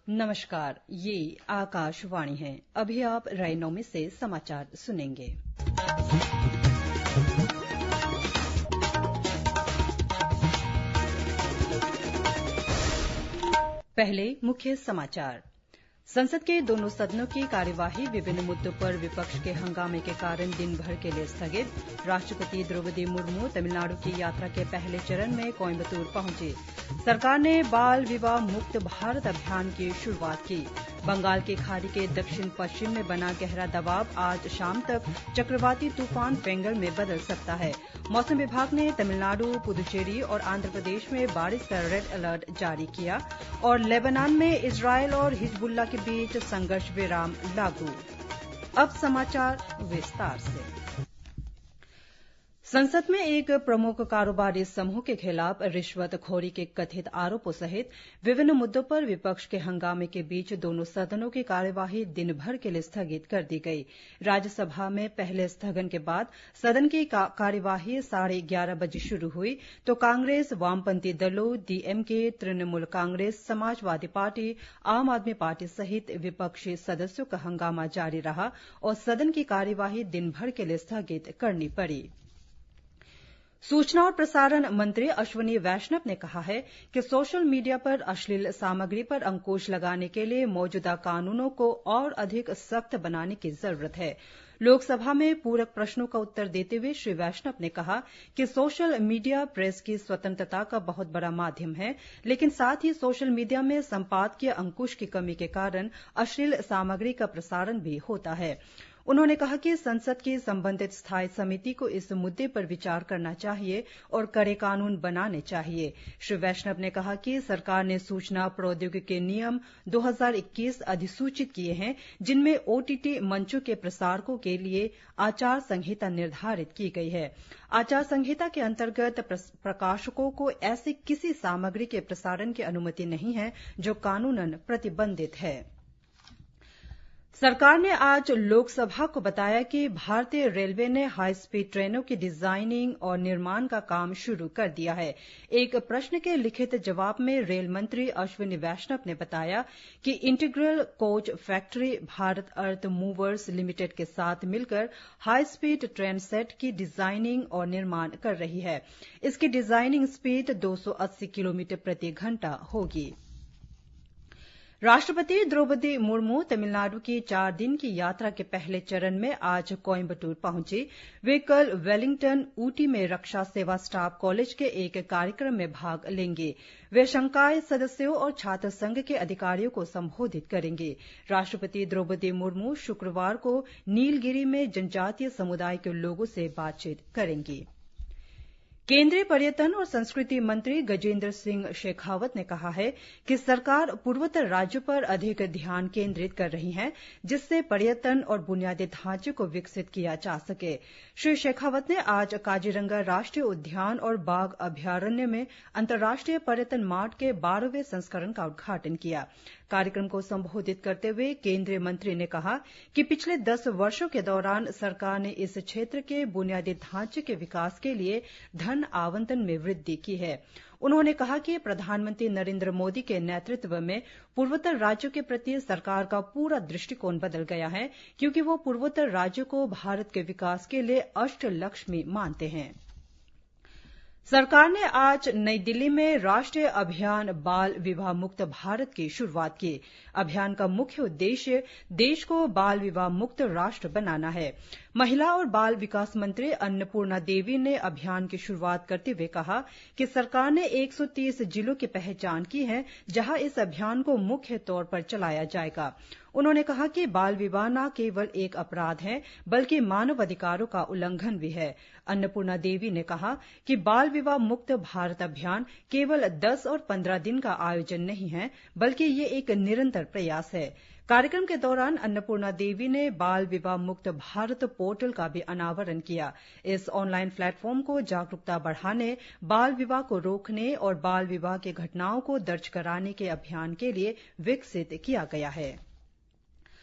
नमस्कार, ये आकाशवाणी है। अभी आप रैनों में से समाचार सुनेंगे। पहले मुख्य समाचार। संसद के दोनों सदनों की कार्यवाही विभिन्न मुद्दों पर विपक्ष के हंगामे के कारण दिन भर के लिए स्थगित। राष्ट्रपति द्रौपदी मुर्मू तमिलनाडु की यात्रा के पहले चरण में कोयम्बटूर पहुंची। सरकार ने बाल विवाह मुक्त भारत अभियान की शुरुआत की। बंगाल की खाड़ी के दक्षिण पश्चिम में बना गहरा दबाव आज शाम तक चक्रवाती तूफान फेंगल में बदल सकता है। मौसम विभाग ने तमिलनाडु, पुदुचेरी और आंध्र प्रदेश में बारिश का रेड अलर्ट जारी किया। और लेबनान में इजरायल और हिजबुल्लाह के बीच संघर्ष विराम लागू। अब समाचार विस्तार से। संसद में एक प्रमुख कारोबारी समूह के खिलाफ रिश्वतखोरी के कथित आरोपों सहित विभिन्न मुद्दों पर विपक्ष के हंगामे के बीच दोनों सदनों की कार्यवाही दिन भर के लिए स्थगित कर दी गई। राज्यसभा में पहले स्थगन के बाद सदन की कार्यवाही 11:30 बजे शुरू हुई तो कांग्रेस, वामपंथी दलों, DMK, Trinamool Congress, Samajwadi party, Aam Aadmi party सहित विपक्षी सदस्यों का हंगामा जारी रहा और सदन की कार्यवाही दिन भर के लिए स्थगित करनी पड़ी। सूचना और प्रसारण मंत्री अश्विनी वैष्णव ने कहा है कि सोशल मीडिया पर अश्लील सामग्री पर अंकुश लगाने के लिए मौजूदा कानूनों को और अधिक सख्त बनाने की जरूरत है। लोकसभा में पूरक प्रश्नों का उत्तर देते हुए श्री वैष्णव ने कहा कि सोशल मीडिया प्रेस की स्वतंत्रता का बहुत बड़ा माध्यम है, लेकिन साथ ही सोशल मीडिया में संपादकीय अंकुश की कमी के कारण अश्लील सामग्री का प्रसारण भी होता है। उन्होंने कहा कि संसद की संबंधित स्थायी समिति को इस मुद्दे पर विचार करना चाहिए और कड़े कानून बनाने चाहिए। श्री वैष्णव ने कहा कि सरकार ने सूचना प्रौद्योगिकी नियम 2021 अधिसूचित किए हैं, जिनमें ओटीटी मंचों के प्रसारकों के लिए आचार संहिता निर्धारित की गई है। आचार संहिता के अंतर्गत प्रकाशकों को ऐसी किसी सामग्री के प्रसारण की अनुमति नहीं है जो कानूनन प्रतिबंधित है। सरकार ने आज लोकसभा को बताया कि भारतीय रेलवे ने हाई स्पीड ट्रेनों की डिजाइनिंग और निर्माण का काम शुरू कर दिया है। एक प्रश्न के लिखित जवाब में रेल मंत्री अश्विनी वैष्णव ने बताया कि integral coach factory Bharat earth movers limited के साथ मिलकर हाई स्पीड ट्रेन सेट की डिजाइनिंग और निर्माण कर रही है। इसकी डिजाइनिंग स्पीड 280 किलोमीटर प्रति घंटा होगी। राष्ट्रपति द्रौपदी मुर्मू तमिलनाडु की 4 दिन की यात्रा के पहले चरण में आज कोयम्बटूर पहुंची। वे कल वेलिंगटन, ऊटी में रक्षा सेवा स्टाफ कॉलेज के एक कार्यक्रम में भाग लेंगे। वे संकाय सदस्यों और छात्र संघ के अधिकारियों को संबोधित करेंगे। राष्ट्रपति द्रौपदी मुर्मू शुक्रवार को नीलगिरी में जनजातीय समुदाय के लोगों से बातचीत करेंगी। केंद्रीय पर्यटन और संस्कृति मंत्री गजेंद्र सिंह शेखावत ने कहा है कि सरकार पूर्वोत्तर राज्यों पर अधिक ध्यान केंद्रित कर रही है, जिससे पर्यटन और बुनियादी ढांचे को विकसित किया जा सके। श्री शेखावत ने आज काजीरंगा राष्ट्रीय उद्यान और बाघ अभयारण्य में अंतर्राष्ट्रीय पर्यटन मार्ट के 12वें संस्करण का उद्घाटन किया। कार्यक्रम को संबोधित करते हुए केंद्रीय मंत्री ने कहा कि पिछले 10 वर्षों के दौरान सरकार ने इस क्षेत्र के बुनियादी ढांचे के विकास के लिए धन आवंटन में वृद्धि की है। उन्होंने कहा कि प्रधानमंत्री नरेंद्र मोदी के नेतृत्व में पूर्वोत्तर राज्यों के प्रति सरकार का पूरा दृष्टिकोण बदल गया है, क्योंकि वो पूर्वोत्तर राज्यों को भारत के विकास के लिए अष्टलक्ष्मी मानते हैं। सरकार ने आज नई दिल्ली में राष्ट्रीय अभियान बाल विवाह मुक्त भारत की शुरुआत की। अभियान का मुख्य उद्देश्य देश को बाल विवाह मुक्त राष्ट्र बनाना है। महिला और बाल विकास मंत्री अन्नपूर्णा देवी ने अभियान की शुरुआत करते हुए कहा कि सरकार ने 130 जिलों की पहचान की है, जहां इस अभियान को मुख्य तौर पर चलाया जाएगा। उन्होंने कहा कि बाल विवाह न केवल एक अपराध है, बल्कि मानव अधिकारों का उल्लंघन भी है। अन्नपूर्णा देवी ने कहा कि बाल विवाह मुक्त भारत अभियान केवल 10 और 15 दिन का आयोजन नहीं है, बल्कि ये एक निरंतर प्रयास है। कार्यक्रम के दौरान अन्नपूर्णा देवी ने बाल विवाह मुक्त भारत पोर्टल का भी अनावरण किया। इस ऑनलाइन प्लेटफॉर्म को जागरूकता बढ़ाने, बाल विवाह को रोकने और बाल विवाह की घटनाओं को दर्ज कराने के अभियान के लिए विकसित किया गया है।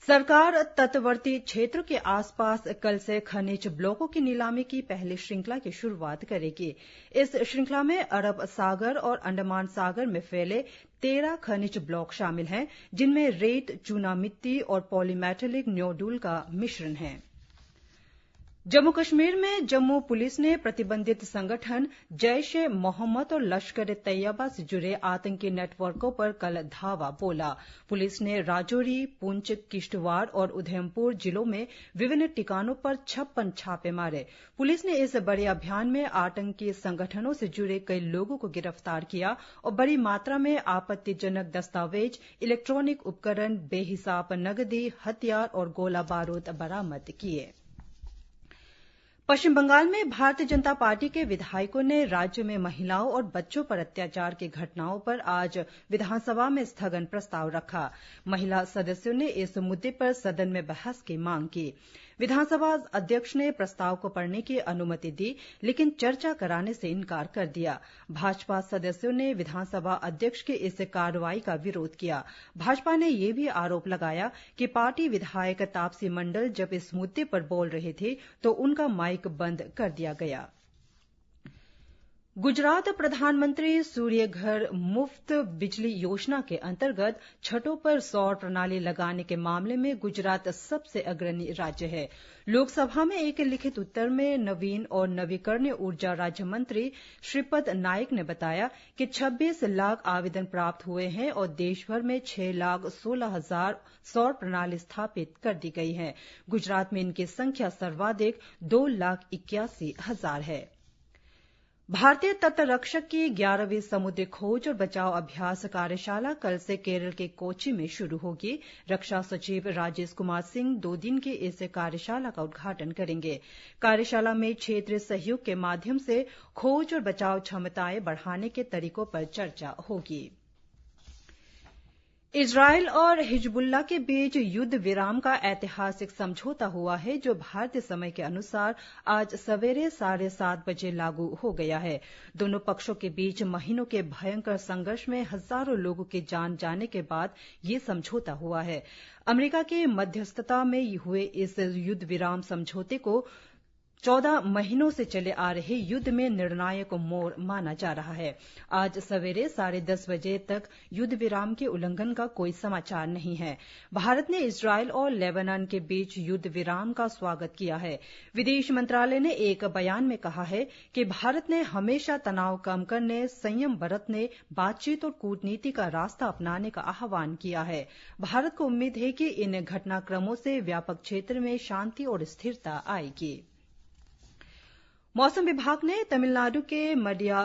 सरकार तटवर्ती क्षेत्रों के आसपास कल से खनिज ब्लॉकों की नीलामी की पहली श्रृंखला की शुरुआत करेगी। इस श्रृंखला में अरब सागर और अंडमान सागर में फैले 13 खनिज ब्लॉक शामिल हैं, जिनमें रेत, चूना मिट्टी और पॉलीमेटेलिक न्योडुल का मिश्रण है। जम्मू कश्मीर में जम्मू पुलिस ने प्रतिबंधित संगठन जैश ए मोहम्मद और लश्कर ए तैयबा से जुड़े आतंकी नेटवर्कों पर कल धावा बोला। पुलिस ने राजौरी, पुंछ, किश्तवाड़ और उधमपुर जिलों में विभिन्न ठिकानों पर 56 छापे मारे। पुलिस ने इस बड़े अभियान में आतंकी संगठनों से जुड़े कई लोगों को गिरफ्तार किया और बड़ी मात्रा में आपत्तिजनक दस्तावेज, इलेक्ट्रॉनिक उपकरण, बेहिसाब नगदी, हथियार और गोला बारूद बरामद किए। पश्चिम बंगाल में भारतीय जनता पार्टी के विधायकों ने राज्य में महिलाओं और बच्चों पर अत्याचार की घटनाओं पर आज विधानसभा में स्थगन प्रस्ताव रखा। महिला सदस्यों ने इस मुद्दे पर सदन में बहस की मांग की। विधानसभा अध्यक्ष ने प्रस्ताव को पढ़ने की अनुमति दी, लेकिन चर्चा कराने से इनकार कर दिया। भाजपा सदस्यों ने विधानसभा अध्यक्ष की इस कार्रवाई का विरोध किया। भाजपा ने यह भी आरोप लगाया कि पार्टी विधायक तापसी मंडल जब इस मुद्दे पर बोल रहे थे तो उनका माइक बंद कर दिया गया। गुजरात प्रधानमंत्री सूर्य घर मुफ्त बिजली योजना के अंतर्गत छतों पर सौर प्रणाली लगाने के मामले में गुजरात सबसे अग्रणी राज्य है। लोकसभा में एक लिखित उत्तर में नवीन और नवीकरणीय ऊर्जा राज्य मंत्री श्रीपद नाइक ने बताया कि 26 लाख आवेदन प्राप्त हुए हैं और देशभर में 6,16,000 सौर प्रणाली स्थापित कर दी गई है। गुजरात में इनकी संख्या सर्वाधिक 2,81,000 है। भारतीय तटरक्षक की 11वीं समुद्री खोज और बचाव अभ्यास कार्यशाला कल से केरल के कोच्चि में शुरू होगी। रक्षा सचिव राजेश कुमार सिंह 2 दिन की इस कार्यशाला का उद्घाटन करेंगे। कार्यशाला में क्षेत्रीय सहयोग के माध्यम से खोज और बचाव क्षमताएं बढ़ाने के तरीकों पर चर्चा होगी। इजरायल और हिजबुल्लाह के बीच युद्ध विराम का ऐतिहासिक समझौता हुआ है, जो भारतीय समय के अनुसार आज सवेरे 7:30 बजे लागू हो गया है। दोनों पक्षों के बीच महीनों के भयंकर संघर्ष में हजारों लोगों की जान जाने के बाद ये समझौता हुआ है। अमेरिका की मध्यस्थता में हुए इस युद्ध विराम समझौते को 14 महीनों से चले आ रहे युद्ध में निर्णायक मोड़ माना जा रहा है। आज सवेरे 10:30 बजे तक युद्ध विराम के उल्लंघन का कोई समाचार नहीं है। भारत ने इजरायल और लेबनान के बीच युद्ध विराम का स्वागत किया है। विदेश मंत्रालय ने एक बयान में कहा है कि भारत ने हमेशा तनाव कम करने, संयम बरतने, बातचीत और कूटनीति का रास्ता अपनाने का आह्वान किया है। भारत को उम्मीद है कि इन घटनाक्रमों से व्यापक क्षेत्र में शांति और स्थिरता आएगी। मौसम विभाग ने तमिलनाडु के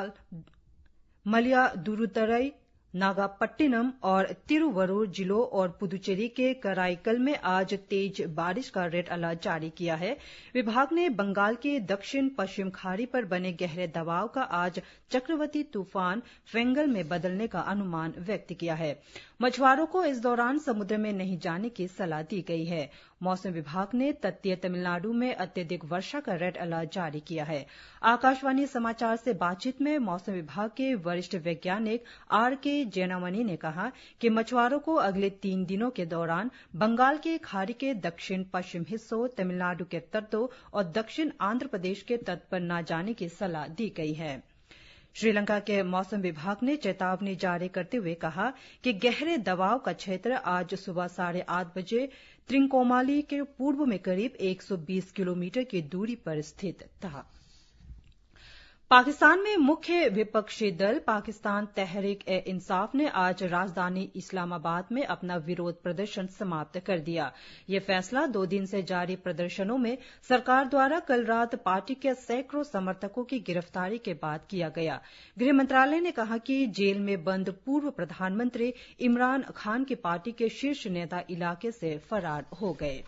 मयिलादुथुरई, नागपट्टिनम और तिरुवरूर जिलों और पुदुचेरी के कराईकल में आज तेज बारिश का रेड अलर्ट जारी किया है। विभाग ने बंगाल की दक्षिण पश्चिम खाड़ी पर बने गहरे दबाव का आज चक्रवाती तूफान फेंगल में बदलने का अनुमान व्यक्त किया है। मछुआरों को इस दौरान समुद्र में नहीं जाने की सलाह दी गई है। मौसम विभाग ने तटीय तमिलनाडु में अत्यधिक वर्षा का रेड अलर्ट जारी किया है। आकाशवाणी समाचार से बातचीत में मौसम विभाग के वरिष्ठ वैज्ञानिक R.K. जैनामणि ने कहा कि मछुआरों को अगले 3 दिनों के दौरान बंगाल की खाड़ी के दक्षिण पश्चिम हिस्सों, तमिलनाडु के तटों और दक्षिण आंध्र प्रदेश के तट पर न जाने की सलाह दी गई है। श्रीलंका के मौसम विभाग ने चेतावनी जारी करते हुए कहा कि गहरे दबाव का क्षेत्र आज सुबह 8:30 बजे त्रिंकोमाली के पूर्व में करीब 120 किलोमीटर की दूरी पर स्थित था। पाकिस्तान में मुख्य विपक्षी दल पाकिस्तान तहरीक-ए-इंसाफ ने आज राजधानी इस्लामाबाद में अपना विरोध प्रदर्शन समाप्त कर दिया। यह फैसला 2 दिन से जारी प्रदर्शनों में सरकार द्वारा कल रात पार्टी के सैकड़ों समर्थकों की गिरफ्तारी के बाद किया गया। गृह मंत्रालय ने कहा कि जेल में बंद पूर्व प्रधानमंत्री इमरान खान की पार्टी के शीर्ष नेता इलाके से फरार हो गए।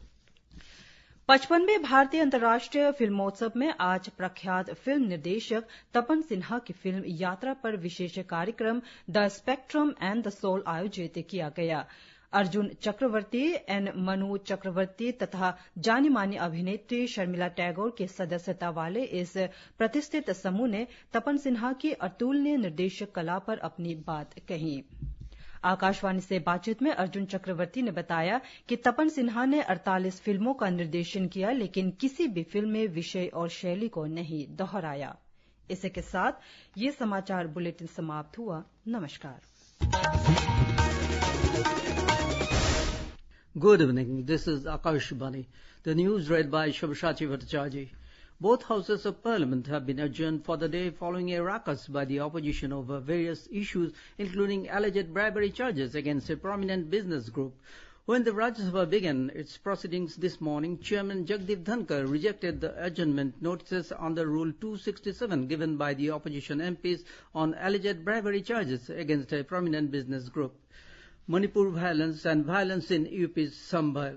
55वें भारतीय अंतर्राष्ट्रीय फिल्मोत्सव में आज प्रख्यात फिल्म निर्देशक तपन सिन्हा की फिल्म यात्रा पर विशेष कार्यक्रम the spectrum and the soul आयोजित किया गया। अर्जुन चक्रवर्ती, एन मनु चक्रवर्ती तथा जानी मानी अभिनेत्री शर्मिला टैगोर की सदस्यता वाले इस प्रतिष्ठित समूह ने तपन सिन्हा की अतुलनीय निर्देशक कला पर अपनी बात कही। आकाशवाणी से बातचीत में अर्जुन चक्रवर्ती ने बताया कि तपन सिन्हा ने 48 फिल्मों का निर्देशन किया, लेकिन किसी भी फिल्म में विषय और शैली को नहीं दोहराया। इसी के साथ ये समाचार बुलेटिन समाप्त हुआ। नमस्कार। Good evening. This is Akash Bani. The news read by Shabashati Bhattacharjee. Both houses of parliament have been adjourned for the day following a ruckus by the opposition over various issues, including alleged bribery charges against a prominent business group. When the Rajya Sabha began its proceedings this morning, Chairman Jagdeep Dhankar rejected the adjournment notices under Rule 267 given by the opposition MPs on alleged bribery charges against a prominent business group. Manipur violence and violence in UP's Sambhal.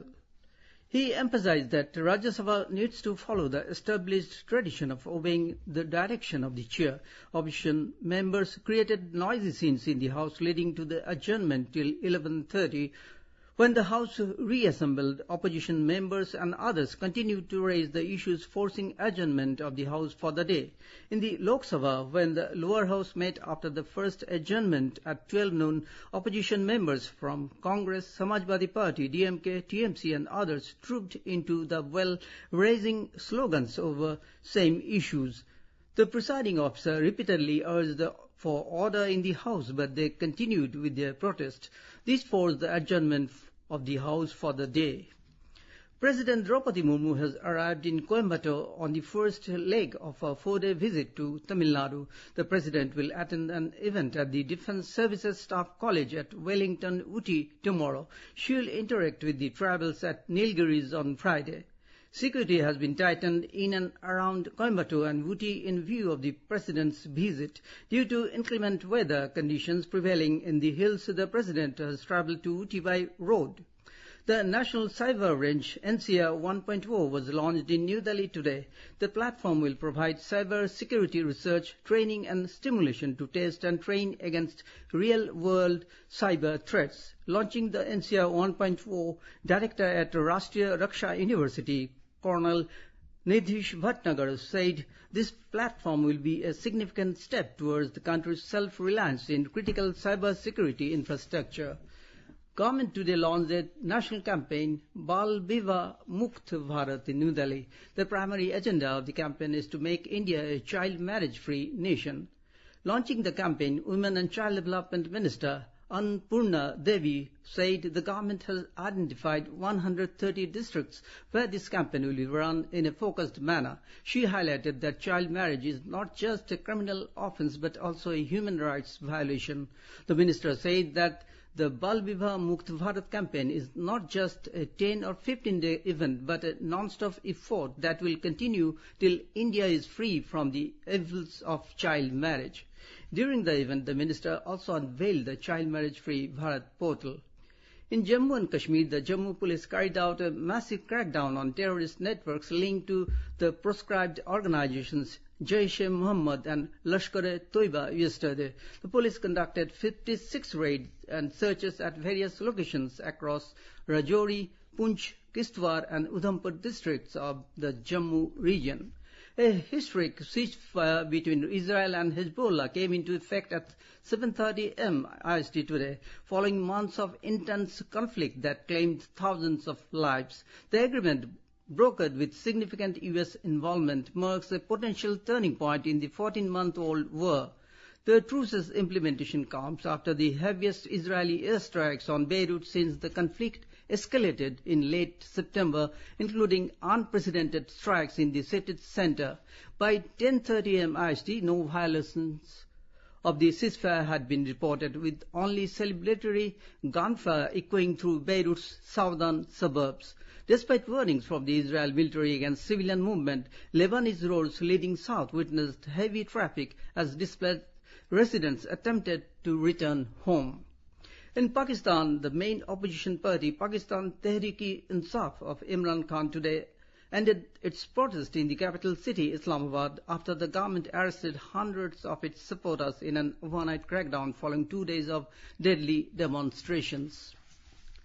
He emphasized that Rajya Sabha needs to follow the established tradition of obeying the direction of the chair. Opposition members created noisy scenes in the House leading to the adjournment till 11:30. When the House reassembled, opposition members and others continued to raise the issues forcing adjournment of the House for the day. In the Lok Sabha, when the lower house met after the first adjournment at 12 noon, opposition members from Congress, Samajwadi Party, DMK, TMC and others trooped into the well, raising slogans over same issues. The presiding officer repeatedly urged for order in the House, but they continued with their protest. This forced the adjournment of the House for the day. President Draupadi Murmu has arrived in Coimbatore on the first leg of a 4-day visit to Tamil Nadu. The President will attend an event at the Defence Services Staff College at Wellington, Ooty tomorrow. She will interact with the tribals at Nilgiris on Friday. Security has been tightened in and around Coimbatore and Ooty in view of the President's visit. Due to inclement weather conditions prevailing in the hills, the President has travelled to Ooty by road. The National Cyber Range NCR 1.0 was launched in New Delhi today. The platform will provide cyber security research, training and stimulation to test and train against real-world cyber threats. Launching the NCR 1.0, Director at Rashtriya Raksha University, Colonel Nidhish Bhatnagar said this platform will be a significant step towards the country's self-reliance in critical cyber security infrastructure. Government today launched a national campaign, Bal Bivah Mukt Bharat in New Delhi. The primary agenda of the campaign is to make India a child marriage-free nation. Launching the campaign, Women and Child Development Minister Annapurna Devi said the government has identified 130 districts where this campaign will be run in a focused manner. She highlighted that child marriage is not just a criminal offence but also a human rights violation. The minister said that the Bal Bivah Mukt Bharat campaign is not just a 10 or 15-day event but a non-stop effort that will continue till India is free from the evils of child marriage. During the event, the minister also unveiled the Child Marriage Free Bharat portal. In Jammu and Kashmir, the Jammu police carried out a massive crackdown on terrorist networks linked to the proscribed organizations Jaish-e-Mohammed and Lashkar-e-Toiba yesterday. The police conducted 56 raids and searches at various locations across Rajouri, Poonch, Kishtwar and Udhampur districts of the Jammu region. A historic ceasefire between Israel and Hezbollah came into effect at 7:30 am IST today, following months of intense conflict that claimed thousands of lives. The agreement, brokered with significant U.S. involvement, marks a potential turning point in the 14-month-old war. The truce's implementation comes after the heaviest Israeli airstrikes on Beirut since the conflict escalated in late September, including unprecedented strikes in the city's center. By 10:30 am IST, no violations of the ceasefire had been reported, with only celebratory gunfire echoing through Beirut's southern suburbs. Despite warnings from the Israel military against civilian movement, Lebanese roads leading south witnessed heavy traffic as displaced residents attempted to return home. In Pakistan, the main opposition party, Pakistan Tehreek-e-Insaf of Imran Khan, today ended its protest in the capital city, Islamabad, after the government arrested hundreds of its supporters in an overnight crackdown following 2 days of deadly demonstrations.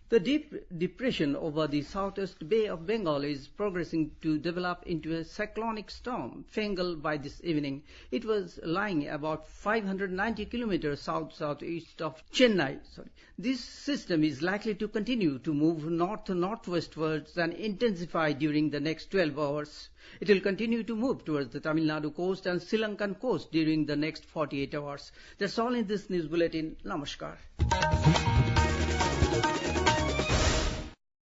The deep depression over the southwest Bay of Bengal is progressing to develop into a cyclonic storm, Fengal, by this evening. It was lying about 590 kilometers south-southeast of Chennai. This system is likely to continue to move north-northwestwards and intensify during the next 12 hours. It will continue to move towards the Tamil Nadu coast and Sri Lankan coast during the next 48 hours. That's all in this news bulletin. Namaskar.